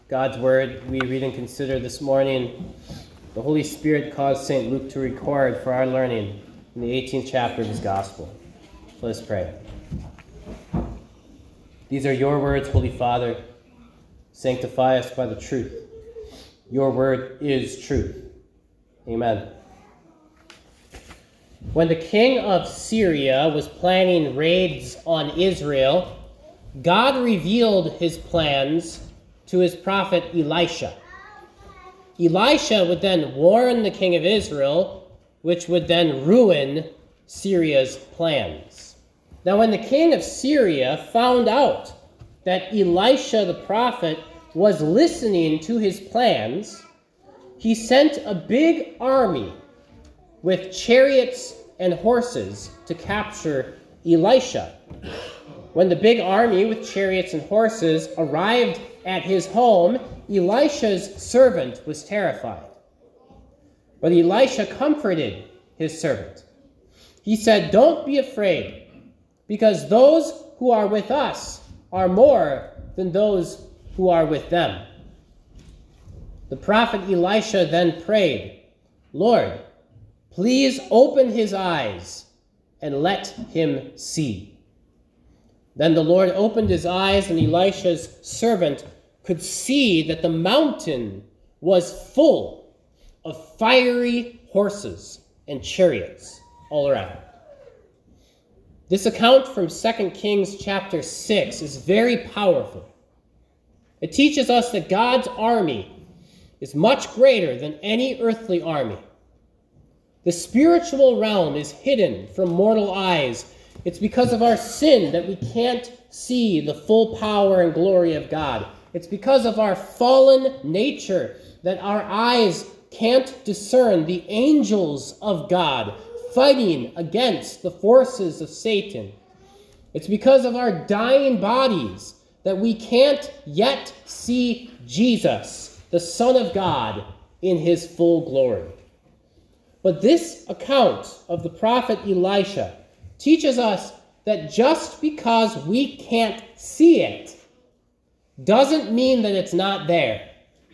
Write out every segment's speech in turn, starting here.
God's word we read and consider this morning, the Holy Spirit caused St. Luke to record for our learning in the 18th chapter of his gospel. Let us pray. These are your words, Holy Father. Sanctify us by the truth. Your word is truth. Amen. When the king of Syria was planning raids on Israel, God revealed his plans to his prophet Elisha. Elisha would then warn the king of Israel, which would then ruin Syria's plans. Now, when the king of Syria found out that Elisha the prophet was listening to his plans, he sent a big army with chariots and horses to capture Elisha. When the big army with chariots and horses arrived at his home, Elisha's servant was terrified. But Elisha comforted his servant. He said, "Don't be afraid, because those who are with us are more than those who are with them." The prophet Elisha then prayed, "Lord, please open his eyes and let him see." Then the Lord opened his eyes, and Elisha's servant could see that the mountain was full of fiery horses and chariots all around. This account from 2 Kings chapter 6 is very powerful. It teaches us that God's army is much greater than any earthly army. The spiritual realm is hidden from mortal eyes. It's because of our sin that we can't see the full power and glory of God. It's because of our fallen nature that our eyes can't discern the angels of God fighting against the forces of Satan. It's because of our dying bodies that we can't yet see Jesus, the Son of God, in his full glory. But this account of the prophet Elisha teaches us that just because we can't see it doesn't mean that it's not there.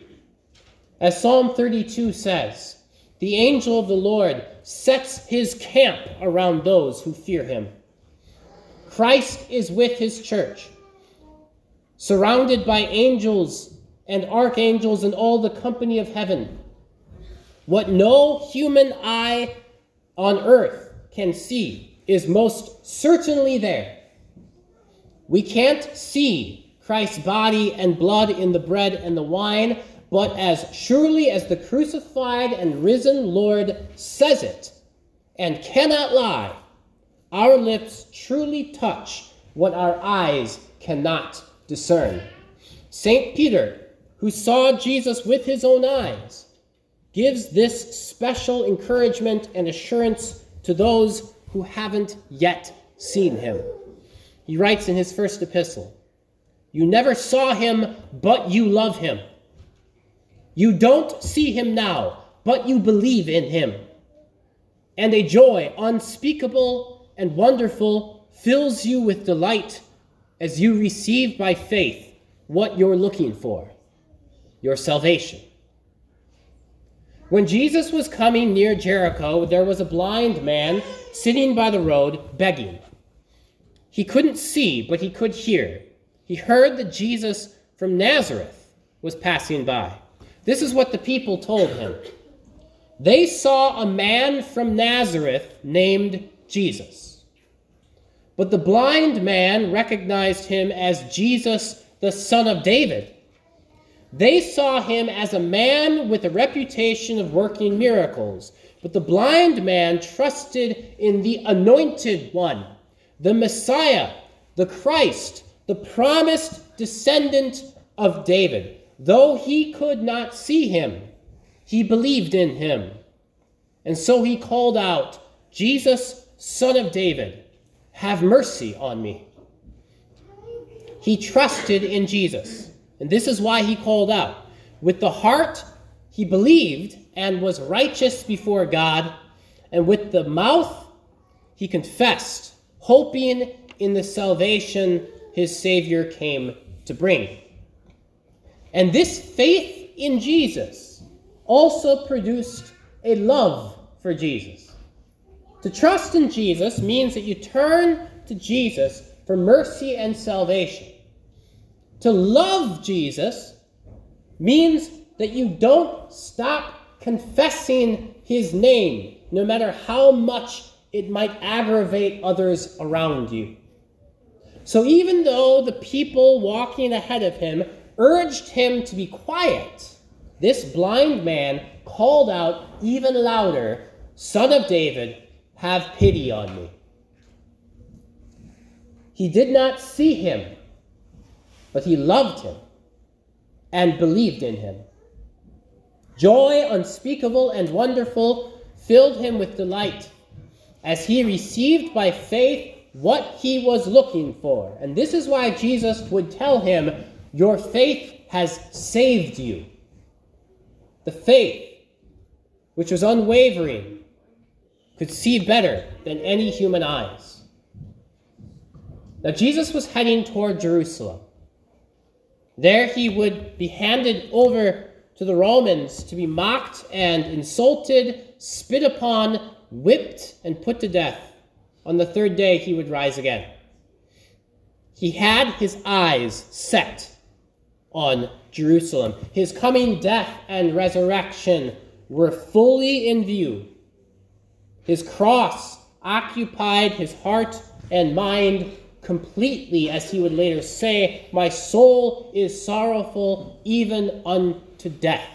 As Psalm 32 says, "The angel of the Lord sets his camp around those who fear him." Christ is with his church, surrounded by angels and archangels and all the company of heaven. What no human eye on earth can see is most certainly there. We can't see Christ's body and blood in the bread and the wine, but as surely as the crucified and risen Lord says it, and cannot lie, our lips truly touch what our eyes cannot discern. St. Peter, who saw Jesus with his own eyes, gives this special encouragement and assurance to those who haven't yet seen him. He writes in his first epistle, "You never saw him, but you love him. You don't see him now, but you believe in him. And a joy unspeakable and wonderful fills you with delight as you receive by faith what you're looking for, your salvation." When Jesus was coming near Jericho, there was a blind man sitting by the road begging. He couldn't see, but he could hear. He heard that Jesus from Nazareth was passing by. This is what the people told him. They saw a man from Nazareth named Jesus. But the blind man recognized him as Jesus, the son of David. They saw him as a man with a reputation of working miracles, but the blind man trusted in the anointed one, the Messiah, the Christ, the promised descendant of David. Though he could not see him, he believed in him. And so he called out, "Jesus, son of David, have mercy on me." He trusted in Jesus. And this is why he called out. With the heart, he believed and was righteous before God. And with the mouth, he confessed, hoping in the salvation his Savior came to bring. And this faith in Jesus also produced a love for Jesus. To trust in Jesus means that you turn to Jesus for mercy and salvation. To love Jesus means that you don't stop confessing his name, no matter how much it might aggravate others around you. So even though the people walking ahead of him urged him to be quiet, this blind man called out even louder, "Son of David, have pity on me." He did not see him, but he loved him and believed in him. Joy unspeakable and wonderful filled him with delight as he received by faith what he was looking for. And this is why Jesus would tell him, "Your faith has saved you." The faith, which was unwavering, could see better than any human eyes. Now Jesus was heading toward Jerusalem. There he would be handed over to the Romans to be mocked and insulted, spit upon, whipped, and put to death. On the third day he would rise again. He had his eyes set on Jerusalem. His coming death and resurrection were fully in view. His cross occupied his heart and mind completely, as he would later say, "My soul is sorrowful even unto death."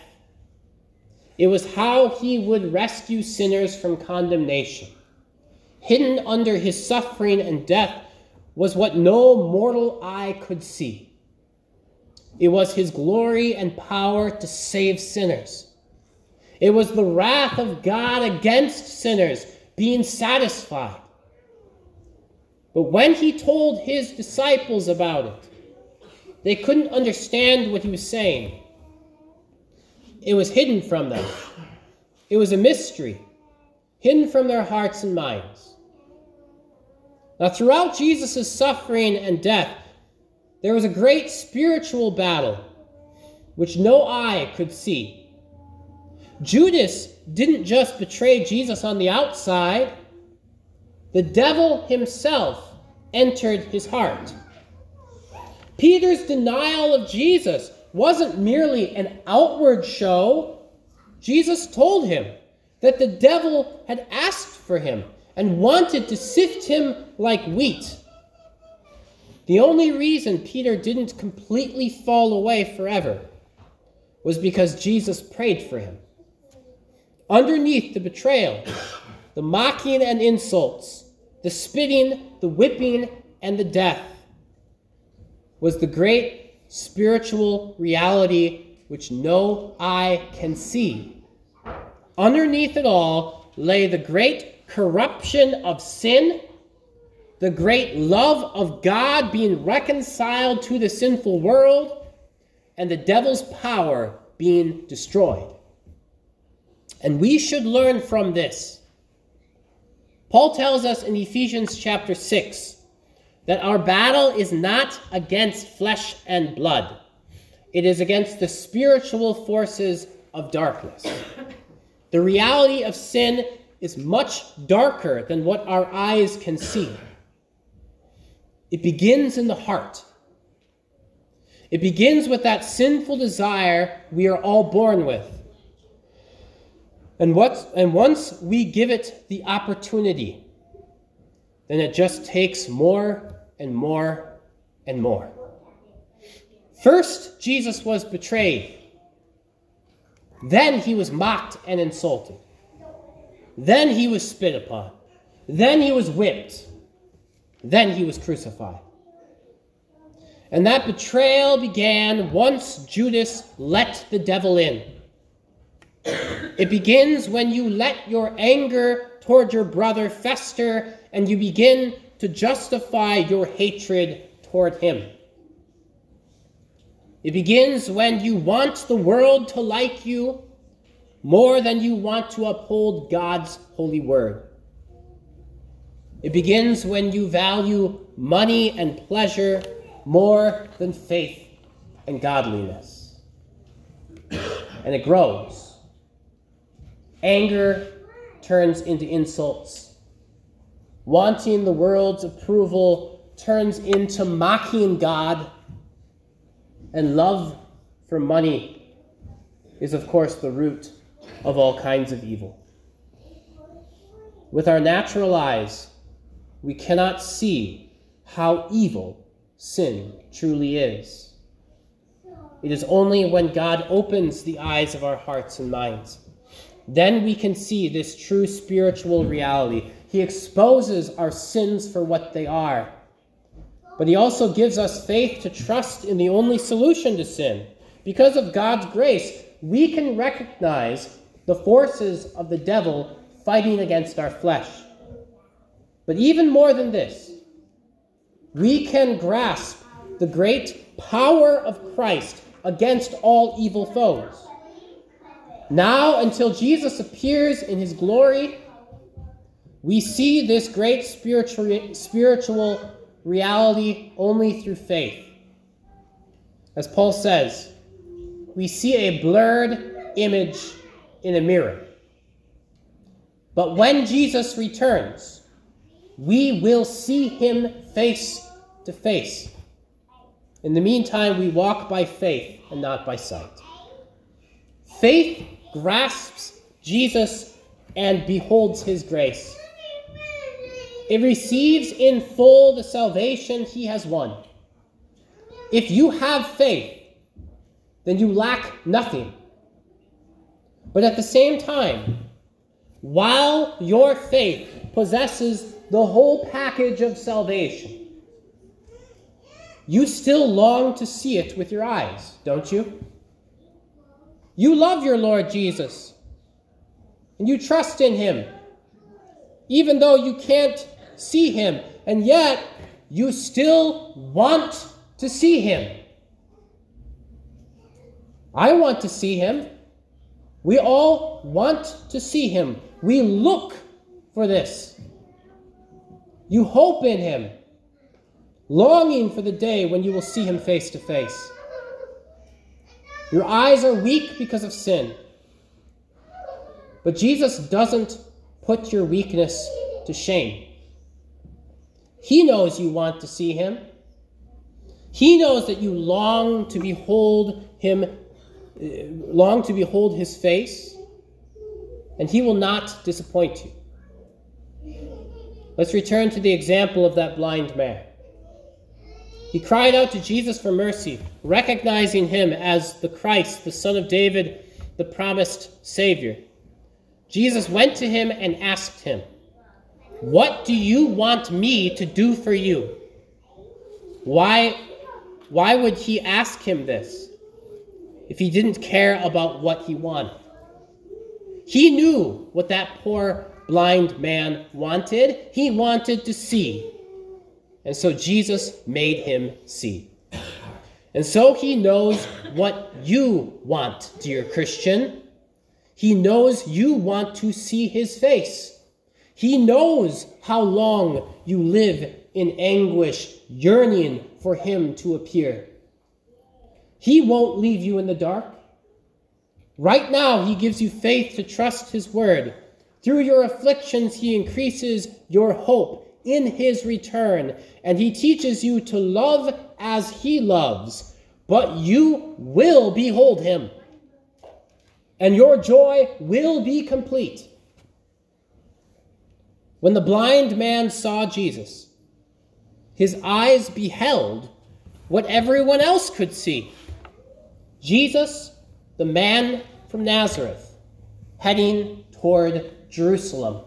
It was how he would rescue sinners from condemnation. Hidden under his suffering and death was what no mortal eye could see. It was his glory and power to save sinners. It was the wrath of God against sinners being satisfied. But when he told his disciples about it, they couldn't understand what he was saying. It was hidden from them. It was a mystery, hidden from their hearts and minds. Now, throughout Jesus' suffering and death, there was a great spiritual battle which no eye could see. Judas didn't just betray Jesus on the outside. The devil himself entered his heart. Peter's denial of Jesus wasn't merely an outward show. Jesus told him that the devil had asked for him and wanted to sift him like wheat. The only reason Peter didn't completely fall away forever was because Jesus prayed for him. Underneath the betrayal, the mocking and insults, the spitting, the whipping, and the death was the great spiritual reality which no eye can see. Underneath it all lay the great corruption of sin, the great love of God being reconciled to the sinful world, and the devil's power being destroyed. And we should learn from this. Paul tells us in Ephesians chapter 6 that our battle is not against flesh and blood. It is against the spiritual forces of darkness. The reality of sin is much darker than what our eyes can see. It begins in the heart. It begins with that sinful desire we are all born with. And once we give it the opportunity, then it just takes more and more and more. First, Jesus was betrayed. Then he was mocked and insulted. Then he was spit upon. Then he was whipped. Then he was crucified. And that betrayal began once Judas let the devil in. It begins when you let your anger toward your brother fester and you begin to justify your hatred toward him. It begins when you want the world to like you more than you want to uphold God's holy word. It begins when you value money and pleasure more than faith and godliness. and it grows. Anger turns into insults. Wanting the world's approval turns into mocking God. And love for money is, of course, the root of all kinds of evil. With our natural eyes, we cannot see how evil sin truly is. It is only when God opens the eyes of our hearts and minds. Then we can see this true spiritual reality. He exposes our sins for what they are. But he also gives us faith to trust in the only solution to sin. Because of God's grace, we can recognize the forces of the devil fighting against our flesh. But even more than this, we can grasp the great power of Christ against all evil foes. Now, until Jesus appears in his glory, we see this great spiritual reality only through faith. As Paul says, we see a blurred image in a mirror. But when Jesus returns, we will see him face to face. In the meantime, we walk by faith and not by sight. Faith grasps Jesus and beholds his grace. It receives in full the salvation he has won. If you have faith, then you lack nothing. But at the same time, while your faith possesses the whole package of salvation, you still long to see it with your eyes, don't you? You love your Lord Jesus, and you trust in him, even though you can't see him, and yet you still want to see him. I want to see him. We all want to see him. We look for this. You hope in him, longing for the day when you will see him face to face. Your eyes are weak because of sin. But Jesus doesn't put your weakness to shame. He knows you want to see him. He knows that you long to behold him, long to behold his face, and he will not disappoint you. Let's return to the example of that blind man. He cried out to Jesus for mercy, recognizing him as the Christ, the Son of David, the promised Savior. Jesus went to him and asked him, "What do you want me to do for you?" Why would he ask him this if he didn't care about what he wanted? He knew what that poor blind man wanted. He wanted to see. And so Jesus made him see. And so he knows what you want, dear Christian. He knows you want to see his face. He knows how long you live in anguish, yearning for him to appear. He won't leave you in the dark. Right now, he gives you faith to trust his word. Through your afflictions, he increases your hope in his return, and he teaches you to love as he loves. But you will behold him, and your joy will be complete. When the blind man saw Jesus, his eyes beheld what everyone else could see. Jesus, the man from Nazareth, heading toward Jerusalem.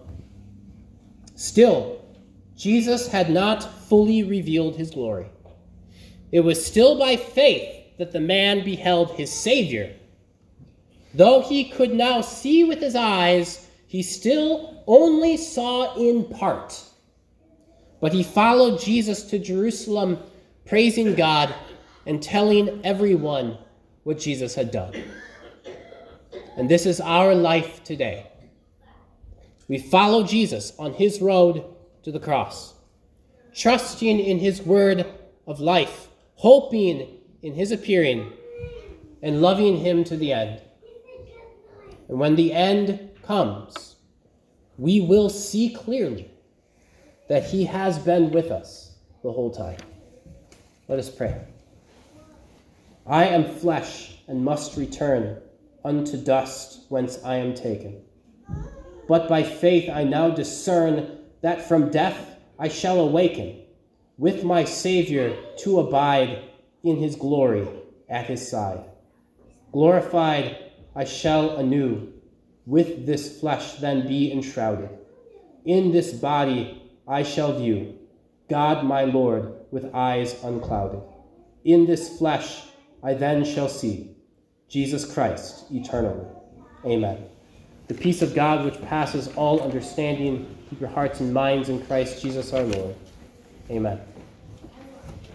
Still, Jesus had not fully revealed his glory. It was still by faith that the man beheld his Savior. Though he could now see with his eyes, he still only saw in part. But he followed Jesus to Jerusalem, praising God and telling everyone what Jesus had done. And this is our life today. We follow Jesus on his road to the cross, trusting in his word of life, hoping in his appearing, and loving him to the end. And when the end comes, we will see clearly that he has been with us the whole time. Let us pray. I am flesh and must return unto dust whence I am taken. But by faith I now discern that from death I shall awaken, with my Savior to abide in his glory at his side. Glorified I shall anew, with this flesh then be enshrouded. In this body I shall view God my Lord with eyes unclouded. In this flesh I then shall see Jesus Christ eternally. Amen. The peace of God which passes all understanding, keep your hearts and minds in Christ Jesus our Lord. Amen.